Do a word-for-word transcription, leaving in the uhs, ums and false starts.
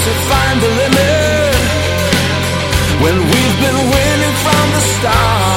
to find the limit when we've been winning from the start.